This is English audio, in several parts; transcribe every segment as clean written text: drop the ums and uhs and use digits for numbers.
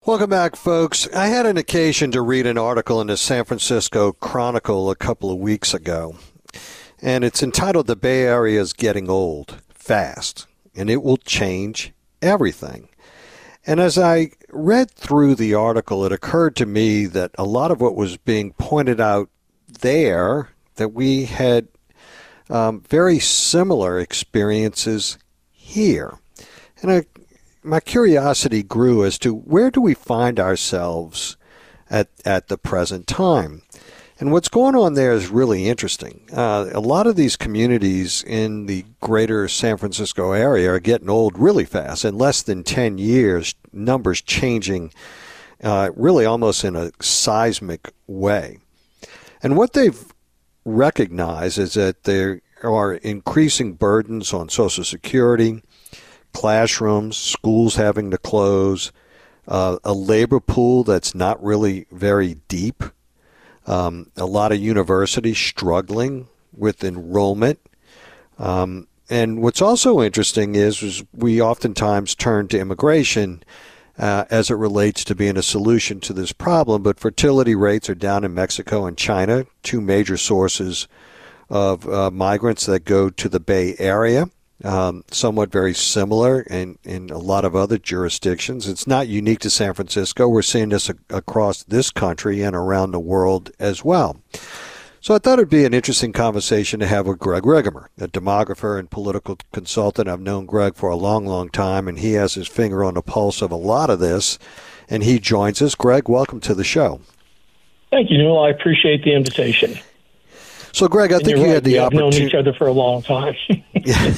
Welcome back, folks. I had an occasion to read an article in the San Francisco Chronicle a couple of weeks ago, and it's entitled "The Bay Area is Getting Old Fast, and It Will Change Everything." And as I read through the article, it occurred to me that a lot of what was being pointed out there, that we had very similar experiences here. And my curiosity grew as to where do we find ourselves at the present time. And what's going on there is really interesting. A lot of these communities in the greater San Francisco area are getting old really fast. In less than 10 years, numbers changing really almost in a seismic way. And what they've recognized is that there are increasing burdens on Social Security, classrooms, schools having to close, a labor pool that's not really very deep, a lot of universities struggling with enrollment. And what's also interesting is we oftentimes turn to immigration as it relates to being a solution to this problem, but fertility rates are down in Mexico and China, two major sources of migrants that go to the Bay Area. Somewhat very similar in a lot of other jurisdictions. It's not unique to San Francisco. We're seeing this across this country and around the world as well. So I thought it'd be an interesting conversation to have with Greg Rigamer, a demographer and political consultant. I've known Greg for a long, long time, and he has his finger on the pulse of a lot of this, and he joins us. Greg, welcome to the show. Thank you, Newell. I appreciate the invitation. So, Greg, I think you had the opportunity. We've known each other for a long time. Yeah.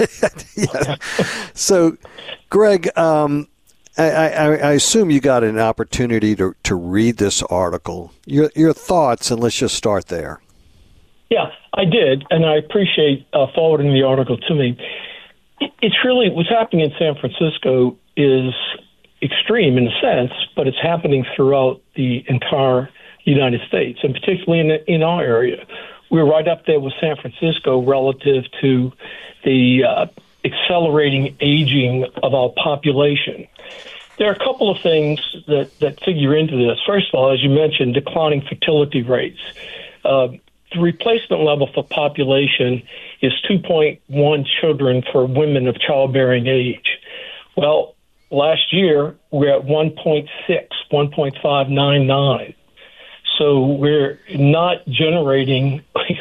So, Greg, I assume you got an opportunity to read this article. Your thoughts, and let's just start there. Yeah, I did, and I appreciate forwarding the article to me. It's really what's happening in San Francisco is extreme in a sense, but it's happening throughout the entire United States, and particularly in our area. We're right up there with San Francisco relative to the accelerating aging of our population. There are a couple of things that figure into this. First of all, as you mentioned, declining fertility rates. The replacement level for population is 2.1 children for women of childbearing age. Well, last year, we're at 1.6, 1.599. So we're not generating,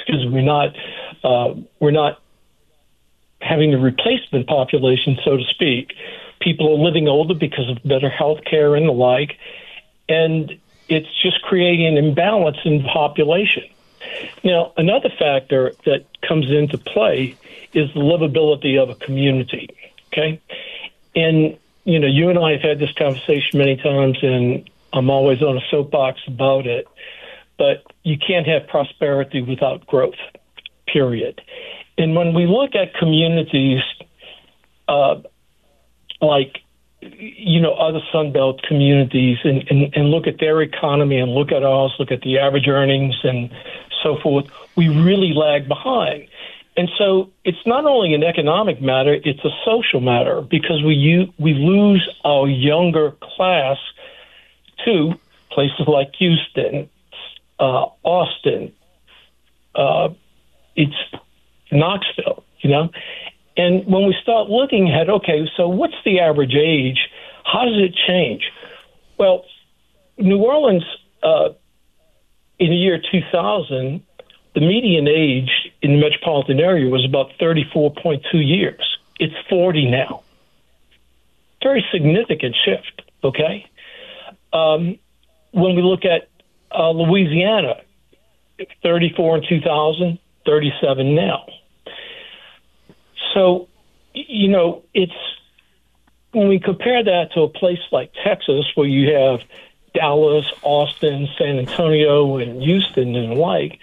we're not having the replacement population, so to speak. People are living older because of better health care and the like, and it's just creating an imbalance in the population. Now, another factor that comes into play is the livability of a community, okay? And, you and I have had this conversation many times, and I'm always on a soapbox about it, but you can't have prosperity without growth, period. And when we look at communities like, other Sunbelt communities and look at their economy and look at ours, look at the average earnings and so forth, we really lag behind. And so it's not only an economic matter, it's a social matter because we lose our younger class to places like Houston, Austin, it's Knoxville, And when we start looking at, okay, so what's the average age? How does it change? Well, New Orleans, in the year 2000, the median age in the metropolitan area was about 34.2 years. It's 40 now. Very significant shift, okay? When we look at Louisiana, 34 in 2000, 37 now. So, it's when we compare that to a place like Texas, where you have Dallas, Austin, San Antonio, and Houston and the like,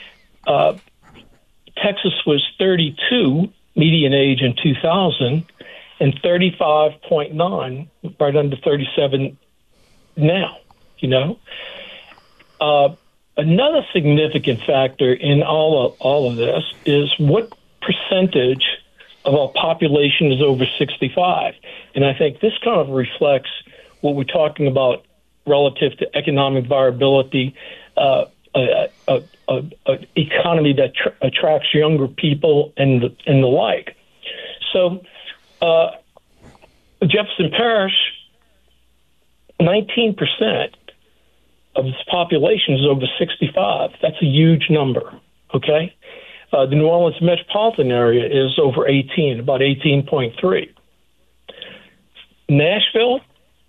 Texas was 32 median age in 2000 and 35.9, right under 37 now, Another significant factor in all of this is what percentage of our population is over 65. And I think this kind of reflects what we're talking about relative to economic viability, economy that attracts younger people, and the like. So, Jefferson Parish, 19% of its population is over 65. That's a huge number. Okay, the New Orleans metropolitan area is over 18, about 18.3. Nashville,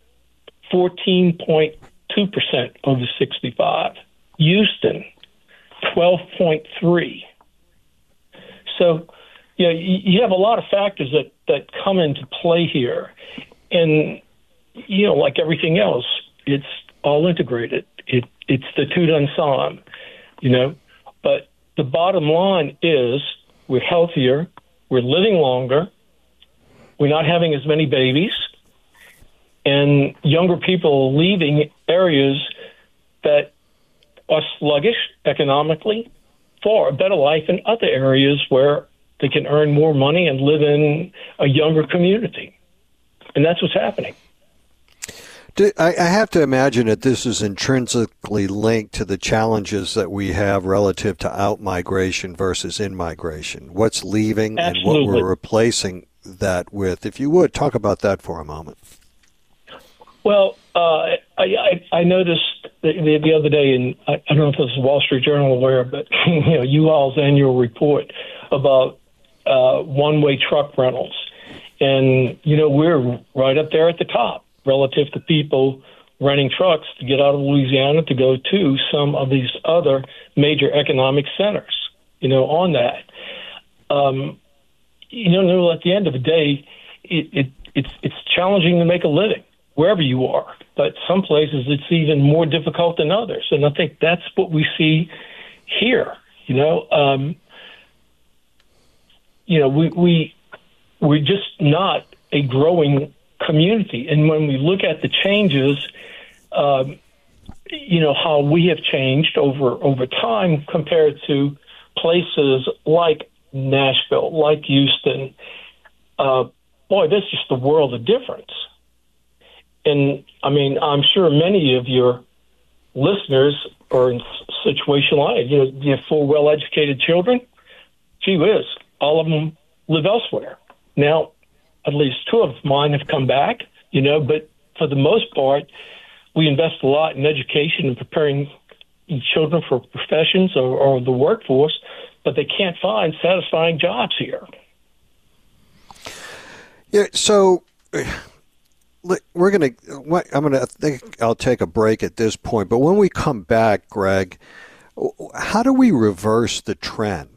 14.2% over 65. Houston, 12.3. So, you have a lot of factors that come into play here. And, like everything else, it's all integrated. It's the tout ensemble, But the bottom line is we're healthier, we're living longer, we're not having as many babies, and younger people are leaving areas that are sluggish economically for a better life in other areas where they can earn more money and live in a younger community. And that's what's happening. I have to imagine that this is intrinsically linked to the challenges that we have relative to out-migration versus in-migration. What's leaving Absolutely. And what we're replacing that with. If you would, talk about that for a moment. Well, I noticed the other day, and I don't know if this is Wall Street Journal aware, but U-Haul's annual report about one-way truck rentals. And, we're right up there at the top relative to people renting trucks to get out of Louisiana to go to some of these other major economic centers, on that. At the end of the day, it's challenging to make a living wherever you are, but some places it's even more difficult than others. And I think that's what we see here. We're just not a growing community. And when we look at the changes, how we have changed over time compared to places like Nashville, like Houston, there's just a world of difference. And, I'm sure many of your listeners are in a situation like, you have 4 well-educated children. Gee whiz, all of them live elsewhere. Now, at least 2 of mine have come back, but for the most part, we invest a lot in education and preparing children for professions or the workforce, but they can't find satisfying jobs here. Yeah, so I think I'll take a break at this point, but when we come back, Greg, how do we reverse the trend?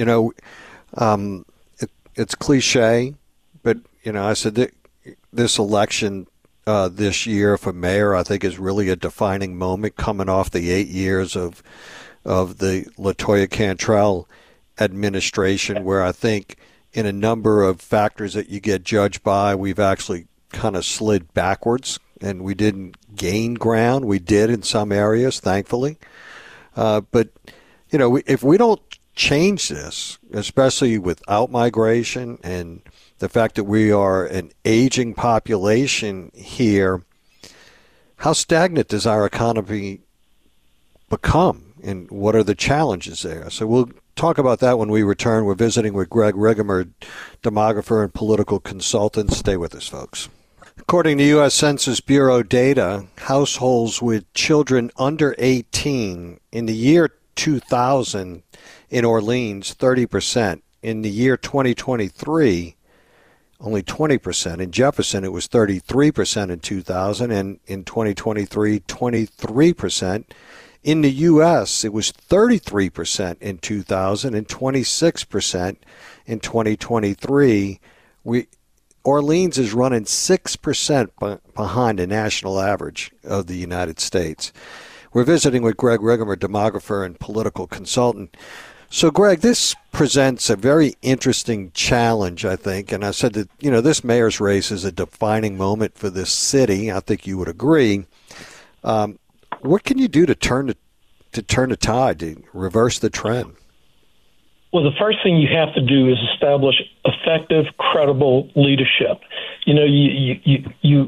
It's cliche, but I said that this election this year for mayor, I think, is really a defining moment coming off the 8 years of the LaToya Cantrell administration, where I think in a number of factors that you get judged by, we've actually kind of slid backwards, and we didn't gain ground. We did in some areas, thankfully. But if we don't change this, especially with out-migration and the fact that we are an aging population here, how stagnant does our economy become, and what are the challenges there? So we'll talk about that when we return. We're visiting with Greg Rigamer, demographer and political consultant. Stay with us, folks. According to U.S. Census Bureau data, households with children under 18 in the year 2000 in Orleans, 30%. In the year 2023, only 20%. In Jefferson, it was 33% in 2000, and in 2023, 23%. In the U.S., it was 33% in 2000 and 26% in 2023. Orleans is running 6% behind the national average of the United States. We're visiting with Greg Rigamer, demographer and political consultant. So, Greg, this presents a very interesting challenge, I think, and I said that, this mayor's race is a defining moment for this city. I think you would agree. What can you do to turn the tide, to reverse the trend? Well, the first thing you have to do is establish effective, credible leadership. You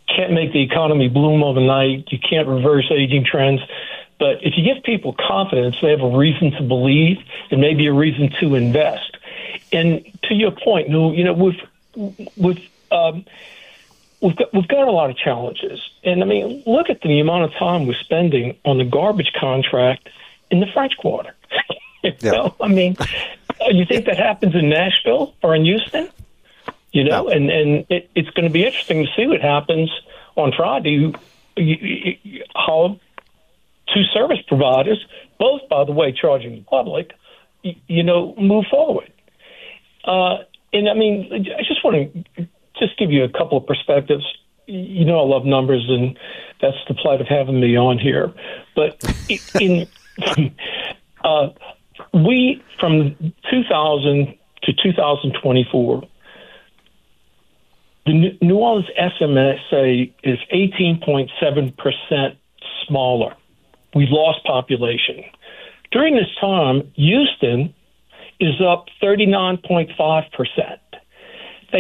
can't make the economy bloom overnight. You can't reverse aging trends. But if you give people confidence, they have a reason to believe and maybe a reason to invest. And to your point, we've got a lot of challenges. And I mean, look at the amount of time we're spending on the garbage contract in the French Quarter. Yeah. I mean, you think that happens in Nashville or in Houston? No. And it's going to be interesting to see what happens on Friday. How two service providers, both, by the way, charging the public, move forward. And I mean, I just want to give you a couple of perspectives. I love numbers, and that's the plight of having me on here. But we, from 2000 to 2024, the New Orleans SMSA is 18.7% smaller. We've lost population. During this time, Houston is up 39.5%. They've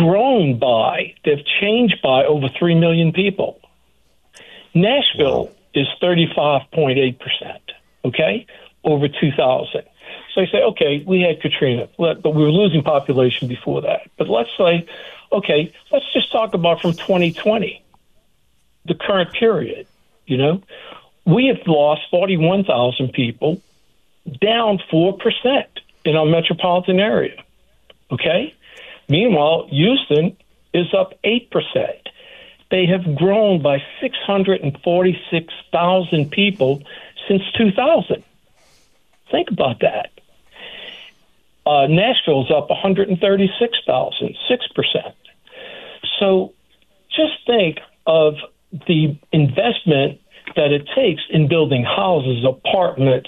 changed by over 3 million people. Nashville is 35.8%, okay, over 2000. So you say, okay, we had Katrina, but we were losing population before that. But let's say, okay, let's just talk about from 2020, the current period, We have lost 41,000 people, down 4% in our metropolitan area, okay? Meanwhile, Houston is up 8%. They have grown by 646,000 people since 2000. Think about that. Nashville's up 136,000, 6%. So just think of the investment that it takes in building houses, apartments,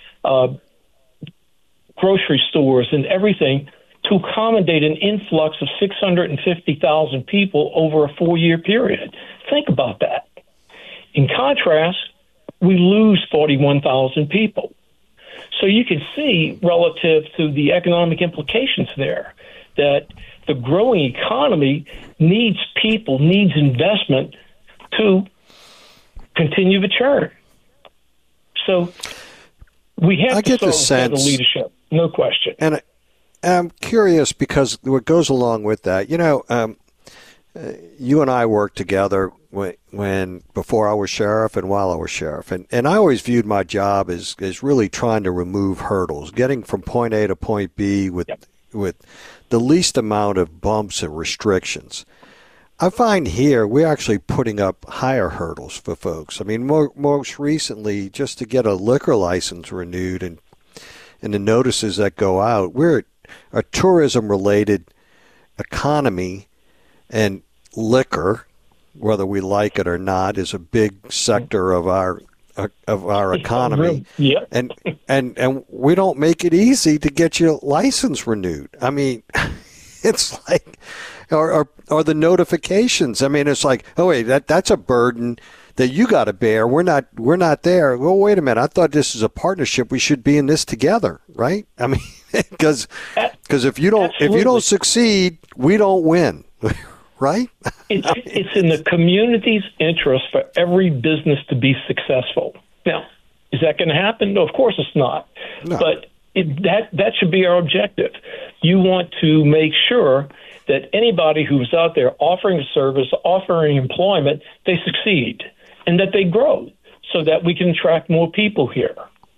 grocery stores, and everything to accommodate an influx of 650,000 people over a 4-year period. Think about that. In contrast, we lose 41,000 people. So you can see, relative to the economic implications there, that the growing economy needs people, needs investment to continue the churn. So we have to solve the leadership, no question. And I'm curious, because what goes along with that, you and I worked together before I was sheriff and while I was sheriff. And I always viewed my job as really trying to remove hurdles, getting from point A to point B with the least amount of bumps and restrictions. I find here we're actually putting up higher hurdles for folks. I mean, most recently, just to get a liquor license renewed and the notices that go out, we're a tourism-related economy, and liquor, whether we like it or not, is a big sector of our economy. Yeah. And we don't make it easy to get your license renewed. I mean, it's like, or the notifications. I mean, it's like, oh wait, that's a burden that you got to bear. We're not there. Well, wait a minute. I thought this is a partnership. We should be in this together, right? I mean, because if you don't succeed, we don't win, right? It's in the community's interest for every business to be successful. Now, is that going to happen? No, of course it's not. No. But that should be our objective. You want to make sure that anybody who's out there offering a service, offering employment, they succeed and that they grow so that we can attract more people here.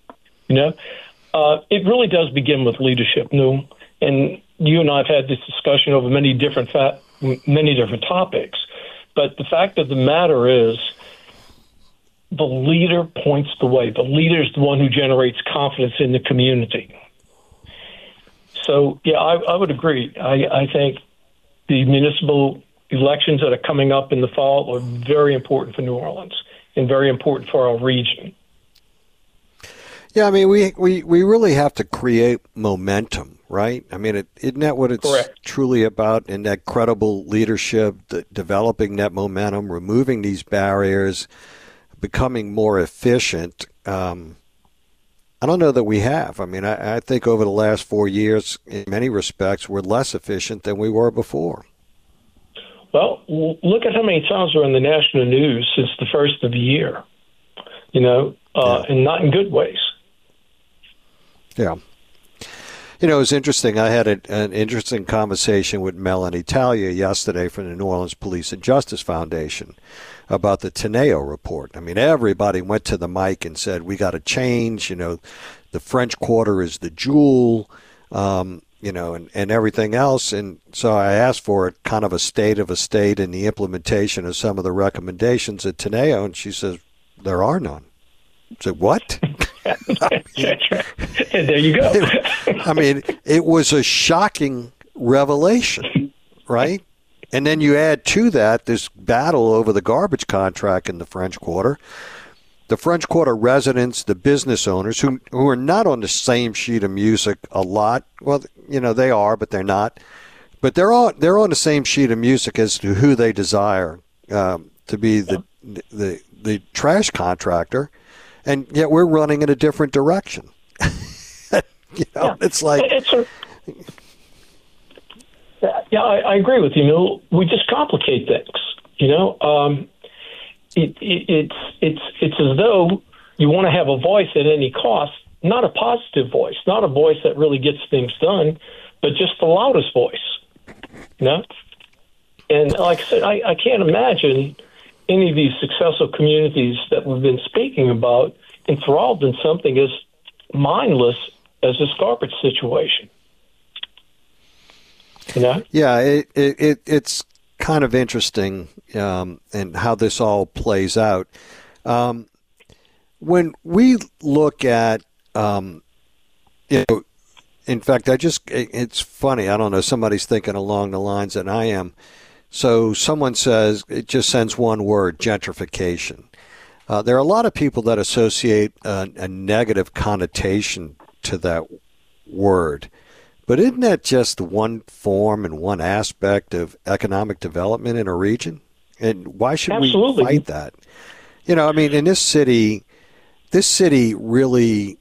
It really does begin with leadership, New. And you and I have had this discussion over many different topics. But the fact of the matter is, the leader points the way. The leader is the one who generates confidence in the community. So, yeah, I would agree. I think the municipal elections that are coming up in the fall are very important for New Orleans and very important for our region. Yeah, I mean, we really have to create momentum, right? I mean, isn't that what it's Correct. Truly about? And that credible leadership, developing that momentum, removing these barriers, becoming more efficient. I don't know that we have. I mean, I think over the last 4 years, in many respects, we're less efficient than we were before. Well, look at how many times we're in the national news since the first of the year, and not in good ways. Yeah. It's interesting. I had an interesting conversation with Melanie Talia yesterday from the New Orleans Police and Justice Foundation about the Teneo report. I mean, everybody went to the mic and said, we got to change, the French Quarter is the jewel, and everything else. And so I asked for kind of a state of a state in the implementation of some of the recommendations at Teneo, and she says, there are none. I said, what? And there you go. It was a shocking revelation, right? And then you add to that this battle over the garbage contract in the French Quarter. The French Quarter residents, the business owners, who are not on the same sheet of music a lot. Well, they are, but they're not. But they're on the same sheet of music as to who they desire to be the trash contractor. And yet we're running in a different direction. It's like... I agree with you. We just complicate things. It's as though you want to have a voice at any cost, not a positive voice, not a voice that really gets things done, but just the loudest voice. And like I said, I can't imagine any of these successful communities that we've been speaking about enthralled in something as mindless as this garbage situation. Yeah, it's kind of interesting and how this all plays out. When we look at, in fact, it's funny. I don't know. Somebody's thinking along the lines that I am. So someone says, it just sends one word, gentrification. There are a lot of people that associate a negative connotation to that word. But isn't that just one form and one aspect of economic development in a region? And why should Absolutely. we fight that? In this city really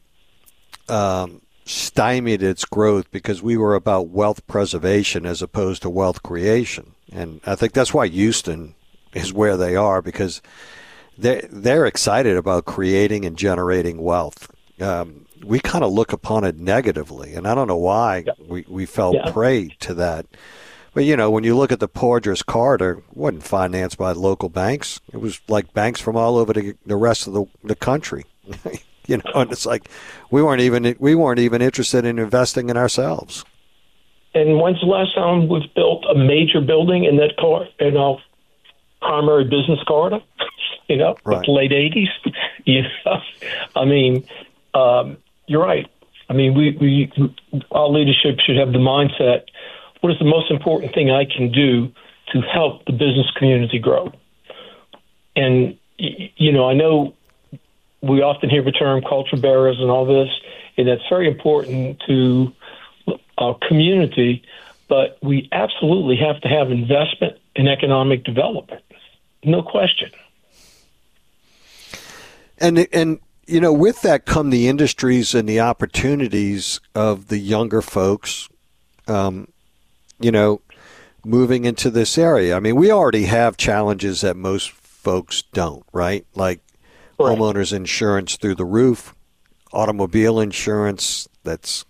stymied its growth because we were about wealth preservation as opposed to wealth creation. And I think that's why Houston is where they are, because they're excited about creating and generating wealth. We kind of look upon it negatively, and I don't know why we fell prey to that. But, when you look at the Porter's corridor, it wasn't financed by local banks. It was like banks from all over the rest of the country. And it's like we weren't even interested in investing in ourselves. And when's the last time we've built a major building in that primary business corridor? Right. Like the late 80s? You're right. We our leadership should have the mindset, what is the most important thing I can do to help the business community grow? And, I know we often hear the term culture bearers and all this, and that's very important to our community, but we absolutely have to have investment in economic development. No question. And with that come the industries and the opportunities of the younger folks, moving into this area. We already have challenges that most folks don't, right? Like homeowners insurance through the roof, automobile insurance that's,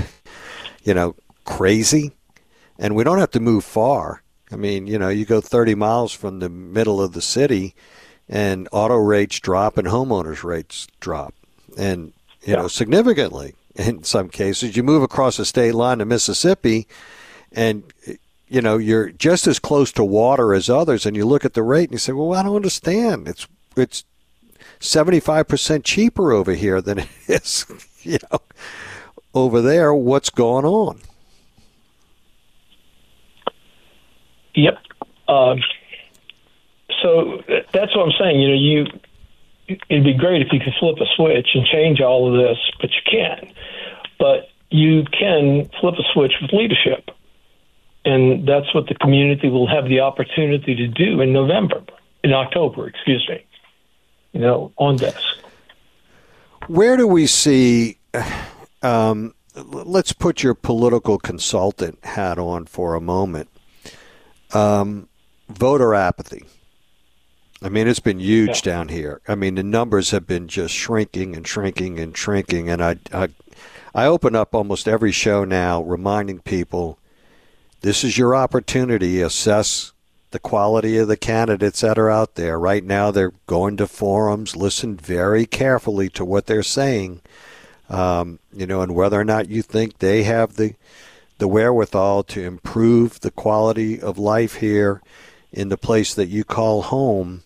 crazy. And we don't have to move far. You go 30 miles from the middle of the city and auto rates drop and homeowners rates drop. And, significantly in some cases. You move across the state line to Mississippi and, you're just as close to water as others. And you look at the rate and you say, well, I don't understand. It's 75% cheaper over here than it is, over there. What's going on? Yep. So that's what I'm saying. It'd be great if you could flip a switch and change all of this, but you can't. But you can flip a switch with leadership. And that's what the community will have the opportunity to do in October, on this. Where do we see, let's put your political consultant hat on for a moment. voter apathy. I mean, it's been huge down here. I mean, the numbers have been just shrinking and shrinking and shrinking. And I open up almost every show now reminding people this is your opportunity. Assess the quality of the candidates that are out there. Right now, they're going to forums. Listen very carefully to what they're saying, and whether or not you think they have the wherewithal to improve the quality of life here in the place that you call home.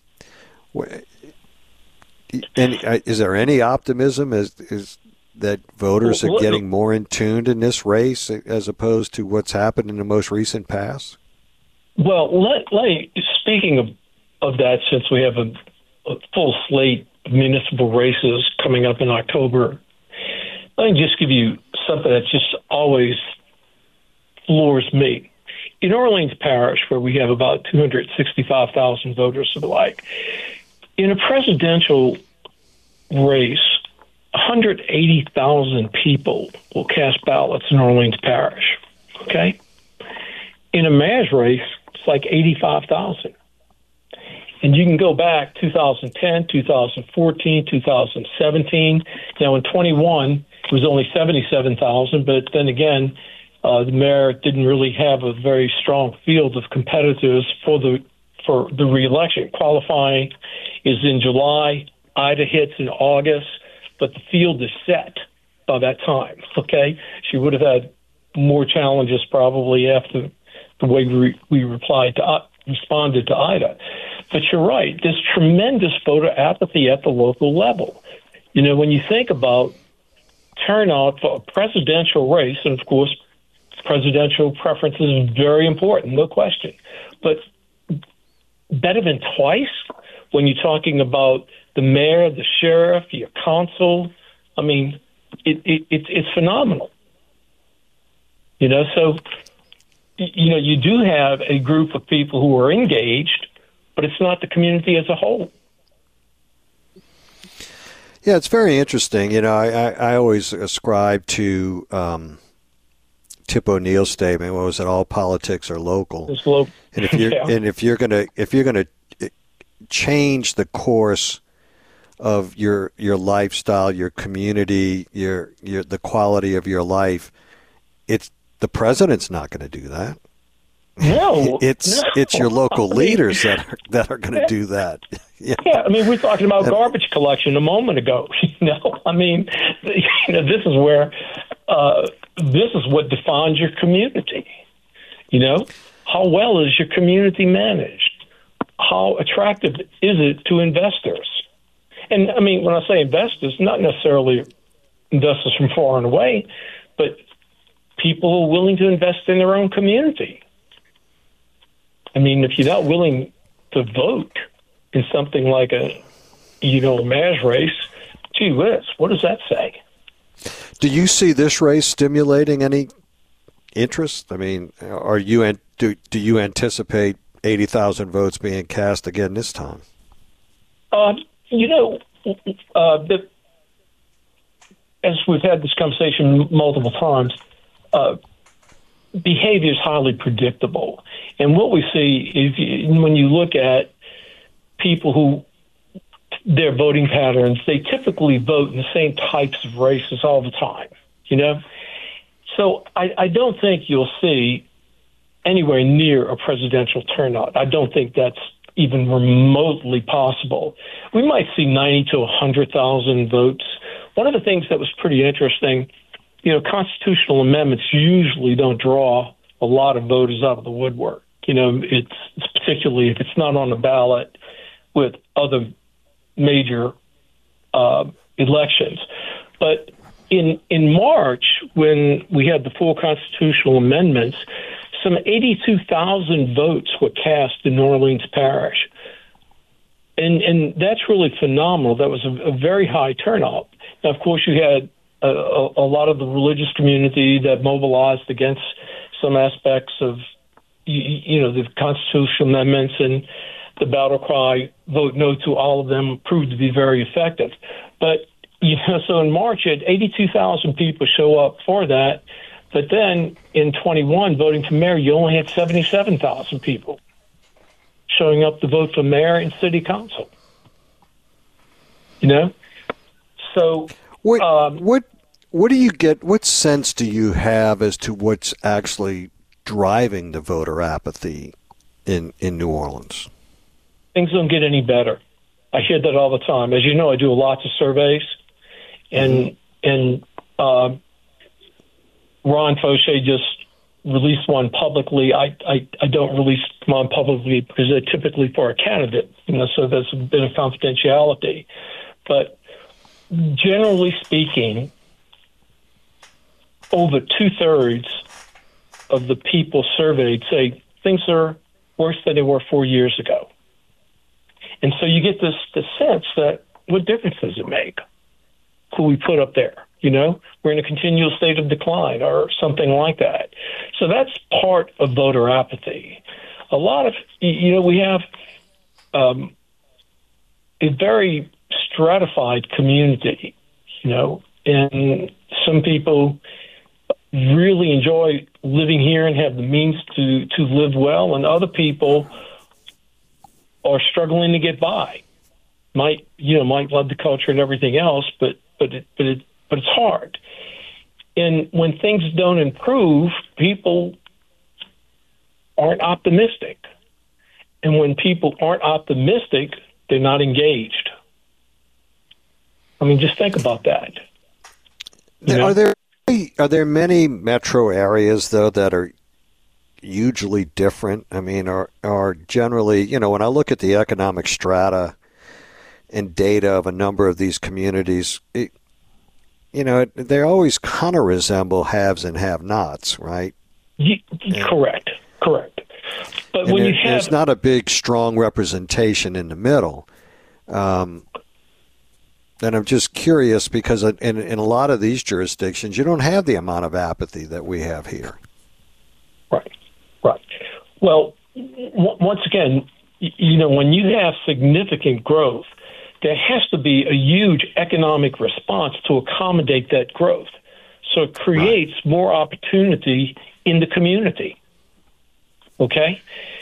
And is there any optimism is that voters are getting more in tune in this race as opposed to what's happened in the most recent past? Well, speaking of that, since we have a full slate of municipal races coming up in October, let me just give you something that just always floors me. In Orleans Parish, where we have about 265,000 voters of the like, in a presidential race, 180,000 people will cast ballots in Orleans Parish, okay? In a mayor's race, it's like 85,000. And you can go back 2010, 2014, 2017. Now, in 21, it was only 77,000, but then again, the mayor didn't really have a very strong field of competitors for the reelection. Qualifying is in July. Ida hits in August, but the field is set by that time, okay? She would have had more challenges probably after the way we responded to Ida. But you're right, there's tremendous voter apathy at the local level. When you think about turnout for a presidential race, and of course, presidential preference is very important, no question. But better than twice when you're talking about the mayor, the sheriff, your consul. I mean, it's phenomenal. So, you do have a group of people who are engaged, but it's not the community as a whole. Yeah, it's very interesting. I always ascribe to Tip O'Neill's statement. What was it? All politics are local. It's local. And if you're gonna change the course of your lifestyle, your community, your the quality of your life, it's the president's not going to do that. No, it's your local leaders that are going to do that. Yeah, I mean, we're talking about garbage collection a moment ago. I mean, this is where this is what defines your community. How well is your community managed? How attractive is it to investors? And I mean, when I say investors, not necessarily investors from far and away, but people who are willing to invest in their own community. I mean, if you're not willing to vote in something like a mayor's race, gee whiz, what does that say? Do you see this race stimulating any interest? I mean, do you anticipate 80,000 votes being cast again this time? As we've had this conversation multiple times, behavior is highly predictable. And what we see is when you look at people who their voting patterns, they typically vote in the same types of races all the time, So I don't think you'll see anywhere near a presidential turnout. I don't think that's even remotely possible. We might see 90 to 100,000 votes. One of the things that was pretty interesting, constitutional amendments usually don't draw a lot of voters out of the woodwork. It's particularly if it's not on the ballot with other major elections. But in March, when we had the full constitutional amendments, some 82,000 votes were cast in New Orleans Parish. And that's really phenomenal. That was a very high turnout. Now, of course, you had a lot of the religious community that mobilized against some aspects of, the constitutional amendments, and the battle cry, vote no to all of them, proved to be very effective. But, so in March, you had 82,000 people show up for that. But then in 21, voting for mayor, you only had 77,000 people. showing up to vote for mayor and city council. You know? So what do you get? What sense do you have as to what's actually driving the voter apathy in New Orleans? Things don't get any better. I hear that all the time. As you know, I do lots of surveys, and Ron Fauché just released one publicly. I don't release one publicly because they're typically for a candidate, so there's a bit of confidentiality. But generally speaking, over 2/3 of the people surveyed say things are worse than they were 4 years ago. And so you get this sense that what difference does it make who we put up there? We're in a continual state of decline or something like that. So that's part of voter apathy. A lot of, we have a very stratified community, and some people really enjoy living here and have the means to live well, and other people are struggling to get by. Might love the culture and everything else, but it's hard. And when things don't improve, people aren't optimistic. And when people aren't optimistic, they're not engaged. I mean, just think about that. Are there many metro areas, though, that are hugely different? I mean, are generally, when I look at the economic strata and data of a number of these communities, they always kind of resemble haves and have-nots, right? Correct. But when there's not a big, strong representation in the middle. And I'm just curious because in a lot of these jurisdictions, you don't have the amount of apathy that we have here. Right. Well, once again, when you have significant growth, there has to be a huge economic response to accommodate that growth. So it creates more opportunity in the community. Okay?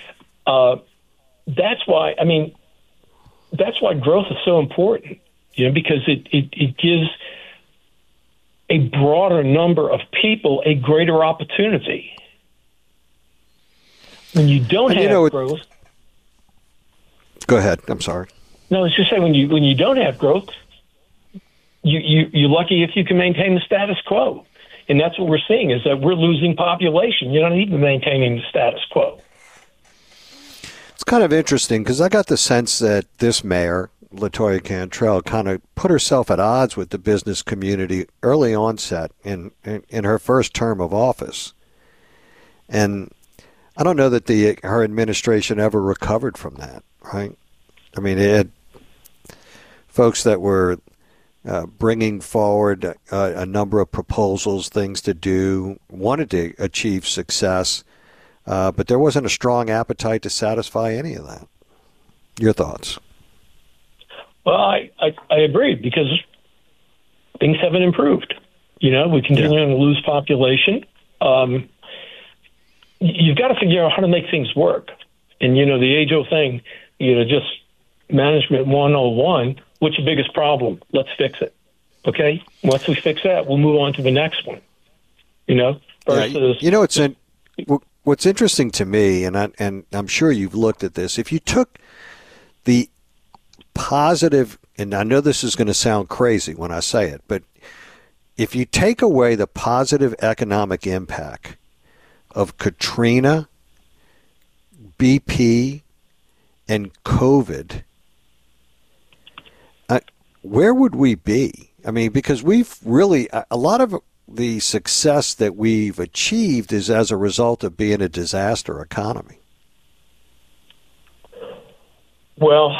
That's why growth is so important, because it gives a broader number of people a greater opportunity. When you don't have growth... Go ahead. I'm sorry. No, it's just saying when you don't have growth, you're lucky if you can maintain the status quo. And that's what we're seeing, is that we're losing population. You're not even maintaining the status quo. It's kind of interesting because I got the sense that this mayor, LaToya Cantrell, kind of put herself at odds with the business community early onset in her first term of office. And I don't know that her administration ever recovered from that, right? I mean, it had folks that were bringing forward a number of proposals, things to do, wanted to achieve success, but there wasn't a strong appetite to satisfy any of that. Your thoughts? Well, I agree, because things haven't improved. We continue to lose population. You've got to figure out how to make things work. And, the age-old thing, just management 101, what's your biggest problem? Let's fix it. Okay? Once we fix that, we'll move on to the next one. Versus... what's interesting to me, and I'm sure you've looked at this, if you took the positive, and I know this is going to sound crazy when I say it, but if you take away the positive economic impact of Katrina, BP, and COVID, where would we be? I mean, because we've really, a lot of the success that we've achieved is as a result of being a disaster economy. Well,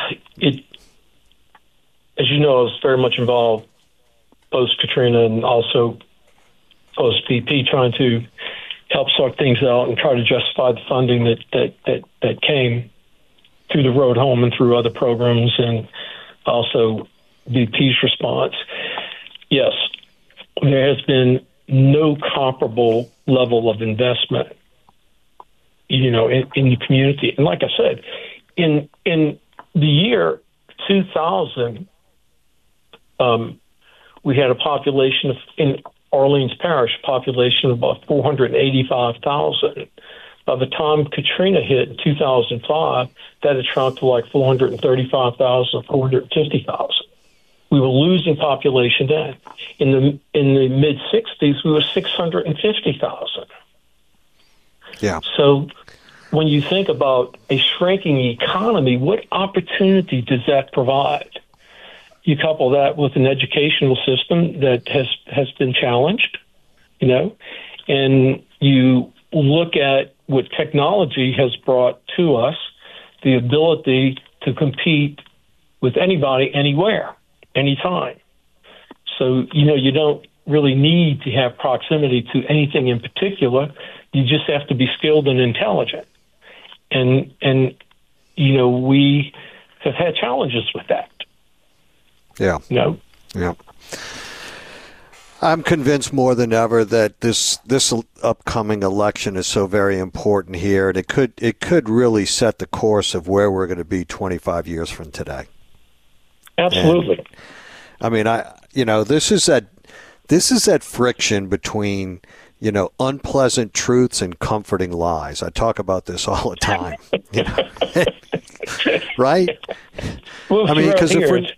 as you know, I was very much involved post-Katrina and also post-BP, trying to help sort things out and try to justify the funding that came through the Road Home and through other programs, and also BP's response. Yes, there has been no comparable level of investment, in the community. And like I said, in the year 2000, we had a population in Orleans Parish, population of about 485,000. By the time Katrina hit in 2005, that had shrunk to like 435,000, 450,000. We were losing population then. In the mid 60s, we were 650,000. Yeah. So when you think about a shrinking economy, what opportunity does that provide? You couple that with an educational system that has been challenged, and you look at what technology has brought to us, the ability to compete with anybody, anywhere, anytime. So, you don't really need to have proximity to anything in particular. You just have to be skilled and intelligent. And we have had challenges with that. Yeah. Yeah. I'm convinced more than ever that this upcoming election is so very important here, and it could really set the course of where we're going to be 25 years from today. Absolutely. And, I mean, this is that friction between unpleasant truths and comforting lies. I talk about this all the time. Right? Well, because if we're,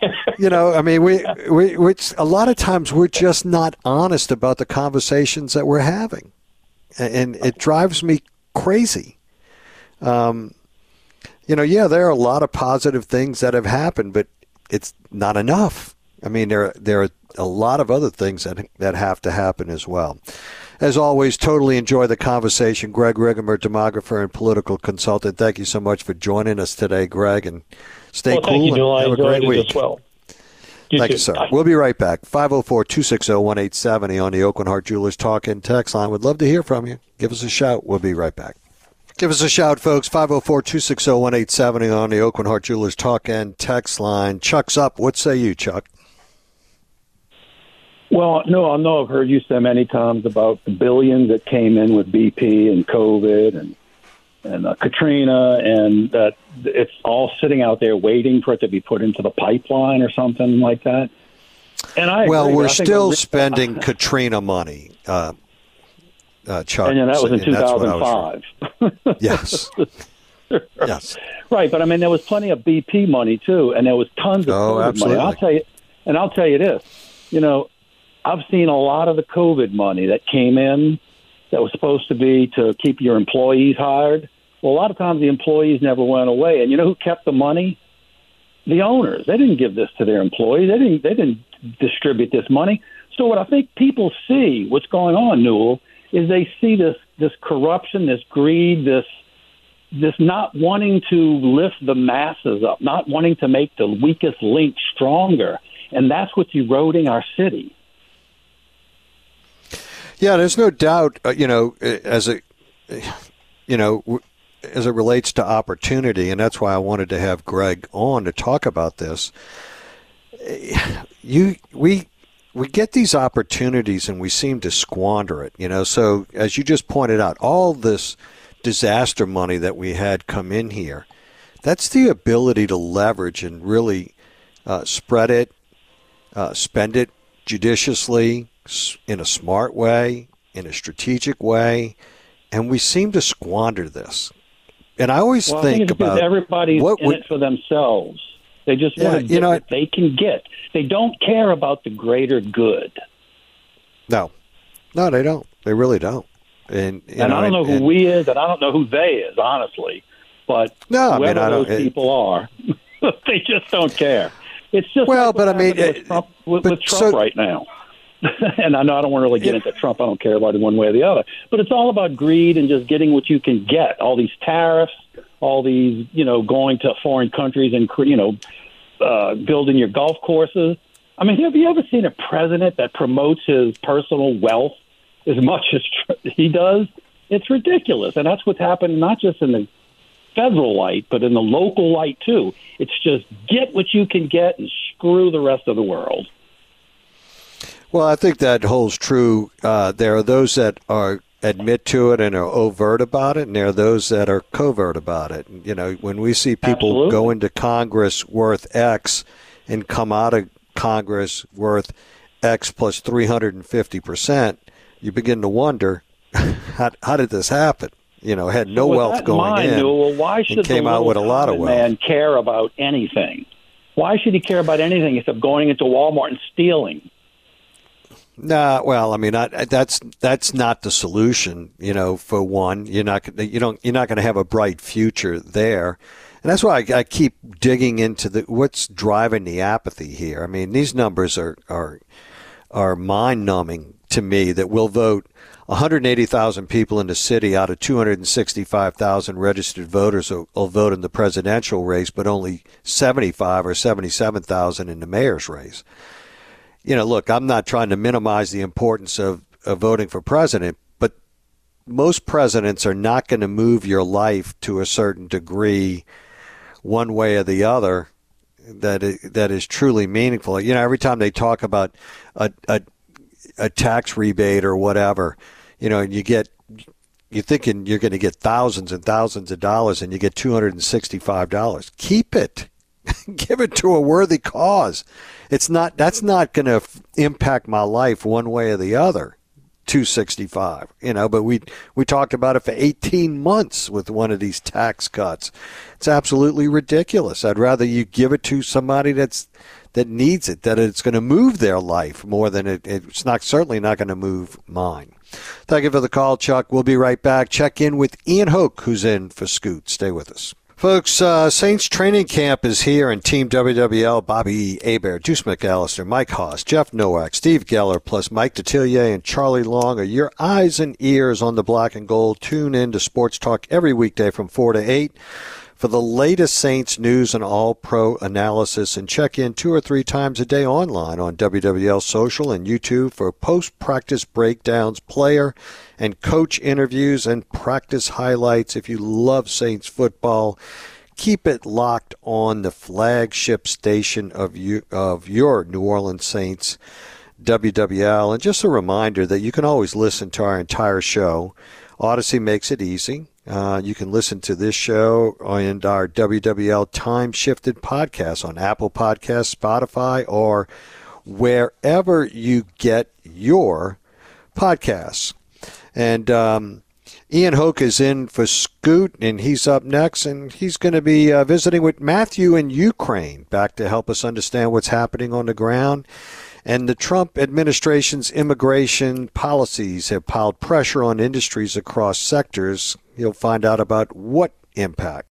we a lot of times we're just not honest about the conversations that we're having, and it drives me crazy. There are a lot of positive things that have happened, but it's not enough. I mean, there are a lot of other things that have to happen as well. As always, totally enjoy the conversation. Greg Rigamer, demographer and political consultant. Thank you so much for joining us today, Greg, and stay cool and have a great week. As well. Thank you, sir. Bye. We'll be right back. 504-260-1870 on the Oakland Heart Jewelers Talk and Text line. Would love to hear from you. Give us a shout. We'll be right back. Give us a shout, folks. 504-260-1870 on the Oakland Heart Jewelers Talk and Text line. Chuck's up. What say you, Chuck? Well, no, I know I've heard you say many times about the billions that came in with BP and COVID and Katrina, and that it's all sitting out there waiting for it to be put into the pipeline or something like that. And we're still spending Katrina money, Chuck. And that was in 2005. Yes. Yes. Right, but I mean, there was plenty of BP money too, and there was tons of COVID money. I'll tell you this, I've seen a lot of the COVID money that came in that was supposed to be to keep your employees hired. Well, a lot of times the employees never went away. And you know who kept the money? The owners. They didn't give this to their employees. They didn't distribute this money. So what I think people see, what's going on, Newell, is they see this corruption, this greed, this not wanting to lift the masses up, not wanting to make the weakest link stronger. And that's what's eroding our city. Yeah, there's no doubt, as it relates to opportunity, and that's why I wanted to have Greg on to talk about this. We get these opportunities and we seem to squander it, So as you just pointed out, all this disaster money that we had come in here, that's the ability to leverage and really spread it, spend it judiciously, in a smart way, in a strategic way, and we seem to squander this. And I always think about everybody's in it for themselves. They just want to get what they can get. They don't care about the greater good. No, they don't. They really don't. And I don't know who we is, and I don't know who they is, honestly. But whoever those people are, they just don't care. It's just with Trump right now. And I know I don't want to really get into Trump. I don't care about it one way or the other. But it's all about greed and just getting what you can get. All these tariffs, all these, going to foreign countries and, building your golf courses. I mean, have you ever seen a president that promotes his personal wealth as much as he does? It's ridiculous. And that's what's happened not just in the federal light, but in the local light, too. It's just get what you can get and screw the rest of the world. Well, I think that holds true. There are those that are admit to it and are overt about it, and there are those that are covert about it. When we see people go into Congress worth X and come out of Congress worth X plus 350%, you begin to wonder, how did this happen? Had no wealth going in, why should and came out with a lot of wealth. Man care about anything? Why should he care about anything except going into Walmart and stealing? Nah, well, I mean, that's not the solution. For one, you're not going to have a bright future there, and that's why I keep digging into what's driving the apathy here. I mean, these numbers are mind-numbing to me. That we'll vote 180,000 people in the city out of 265,000 registered voters will vote in the presidential race, but only 75 or 77,000 in the mayor's race. Look, I'm not trying to minimize the importance of voting for president, but most presidents are not going to move your life to a certain degree one way or the other that is truly meaningful. Every time they talk about a tax rebate or whatever, and you're thinking you're going to get thousands and thousands of dollars and you get $265. Keep it. Give it to a worthy cause. That's not going to impact my life one way or the other. $265, but we talked about it for 18 months with one of these tax cuts. It's absolutely ridiculous. I'd rather you give it to somebody that needs it, that it's going to move their life more than it's certainly not going to move mine. Thank you for the call, Chuck. We'll be right back. Check in with Ian Hoke, who's in for Scoot. Stay with us. Folks, Saints training camp is here, and Team WWL, Bobby Hebert, Deuce McAllister, Mike Haas, Jeff Nowak, Steve Geller, plus Mike Detillier and Charlie Long are your eyes and ears on the black and gold. Tune in to Sports Talk every weekday from 4 to 8 for the latest Saints news and all-pro analysis, and check in 2 or 3 times a day online on WWL Social and YouTube for post-practice breakdowns, player and coach interviews, and practice highlights. If you love Saints football, keep it locked on the flagship station of your New Orleans Saints, WWL. And just a reminder that you can always listen to our entire show. Odyssey makes it easy. You can listen to this show and our WWL Time Shifted podcast on Apple Podcasts, Spotify, or wherever you get your podcasts. And Ian Hoke is in for Scoot, and he's up next, and he's going to be visiting with Matthew in Ukraine, back to help us understand what's happening on the ground. And the Trump administration's immigration policies have piled pressure on industries across sectors. You'll find out about what impact